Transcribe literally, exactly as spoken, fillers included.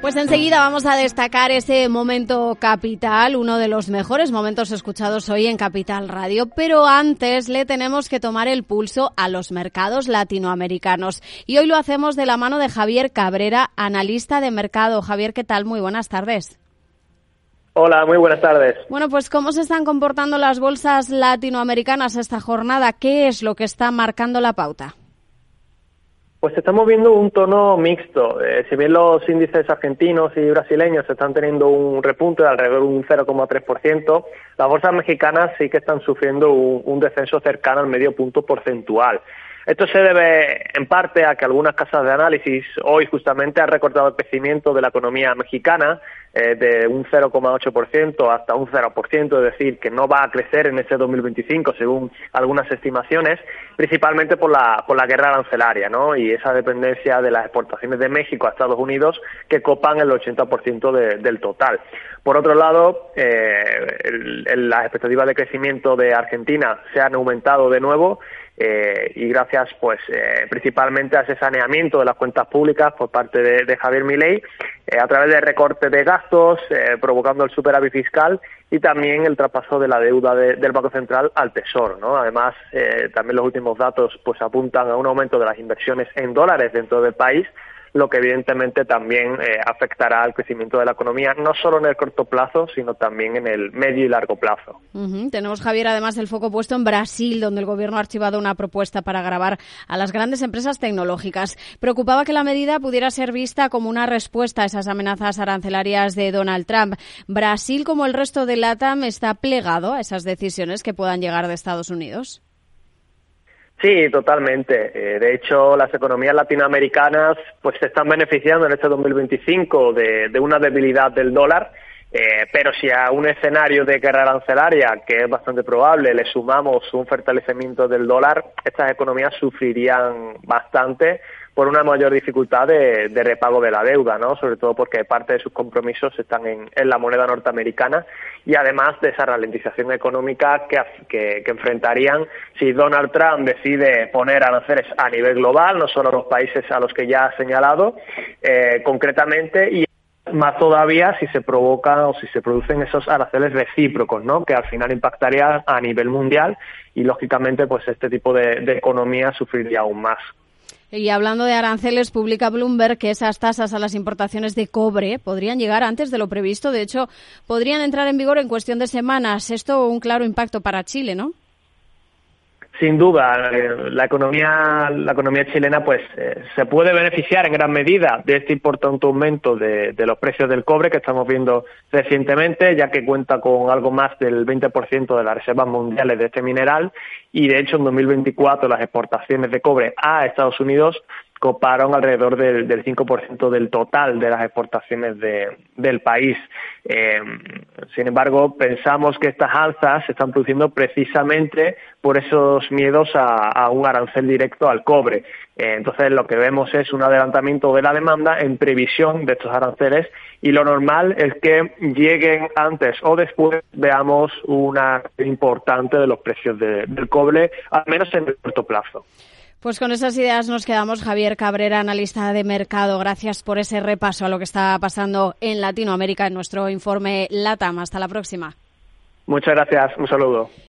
Pues enseguida vamos a destacar ese momento capital, uno de los mejores momentos escuchados hoy en Capital Radio, pero antes le tenemos que tomar el pulso a los mercados latinoamericanos. Y hoy lo hacemos de la mano de Javier Cabrera, analista de mercado. Javier, ¿qué tal? Muy buenas tardes. Hola, muy buenas tardes. Bueno, pues ¿cómo se están comportando las bolsas latinoamericanas esta jornada? ¿Qué es lo que está marcando la pauta? Pues estamos viendo un tono mixto. Eh, si bien los índices argentinos y brasileños están teniendo un repunte de alrededor de un cero coma tres por ciento, las bolsas mexicanas sí que están sufriendo un, un descenso cercano al medio punto porcentual. Esto se debe en parte a que algunas casas de análisis hoy justamente han recortado el crecimiento de la economía mexicana eh, de un cero coma ocho por ciento hasta un cero por ciento, es decir, que no va a crecer en este dos mil veinticinco según algunas estimaciones, principalmente por la por la guerra arancelaria, ¿no? Y esa dependencia de las exportaciones de México a Estados Unidos que copan el ochenta por ciento de, del total. Por otro lado, eh, el, el, las expectativas de crecimiento de Argentina se han aumentado de nuevo. Eh, y gracias pues eh, principalmente a ese saneamiento de las cuentas públicas por parte de, de Javier Milei eh, a través de recortes de gastos, eh, provocando el superávit fiscal y también el traspaso de la deuda de, del Banco Central al Tesoro, ¿no? Además, eh, también los últimos datos pues apuntan a un aumento de las inversiones en dólares dentro del país, lo que evidentemente también eh, afectará al crecimiento de la economía, no solo en el corto plazo, sino también en el medio y largo plazo. Uh-huh. Tenemos, Javier, además el foco puesto en Brasil, donde el gobierno ha archivado una propuesta para gravar a las grandes empresas tecnológicas. Preocupaba que la medida pudiera ser vista como una respuesta a esas amenazas arancelarias de Donald Trump. Brasil, como el resto de LATAM, está plegado a esas decisiones que puedan llegar de Estados Unidos. Sí, totalmente. Eh, de hecho, las economías latinoamericanas pues se están beneficiando en este dos mil veinticinco de, de una debilidad del dólar, eh, pero si a un escenario de guerra arancelaria, que es bastante probable, le sumamos un fortalecimiento del dólar, estas economías sufrirían bastante por una mayor dificultad de, de repago de la deuda, ¿no? Sobre todo porque parte de sus compromisos están en, en la moneda norteamericana y además de esa ralentización económica que, que, que enfrentarían si Donald Trump decide poner aranceles a nivel global, no solo a los países a los que ya ha señalado eh, concretamente, y más todavía si se provocan o si se producen esos aranceles recíprocos, ¿no? Que al final impactaría a nivel mundial y lógicamente pues este tipo de, de economía sufriría aún más. Y hablando de aranceles, publica Bloomberg que esas tasas a las importaciones de cobre podrían llegar antes de lo previsto. De hecho, podrían entrar en vigor en cuestión de semanas. Esto un claro impacto para Chile, ¿no? Sin duda, la economía la economía chilena pues eh, se puede beneficiar en gran medida de este importante aumento de, de los precios del cobre que estamos viendo recientemente, ya que cuenta con algo más del veinte por ciento de las reservas mundiales de este mineral y de hecho en dos mil veinticuatro las exportaciones de cobre a Estados Unidos coparon alrededor del, del cinco por ciento del total de las exportaciones de, del país. Eh, sin embargo, pensamos que estas alzas se están produciendo precisamente por esos miedos a, a un arancel directo al cobre. Eh, entonces, lo que vemos es un adelantamiento de la demanda en previsión de estos aranceles y lo normal es que lleguen antes o después veamos una importante de los precios de, del cobre, al menos en el corto plazo. Pues con esas ideas nos quedamos. Javier Cabrera, analista de mercado. Gracias por ese repaso a lo que está pasando en Latinoamérica en nuestro informe LATAM. Hasta la próxima. Muchas gracias. Un saludo.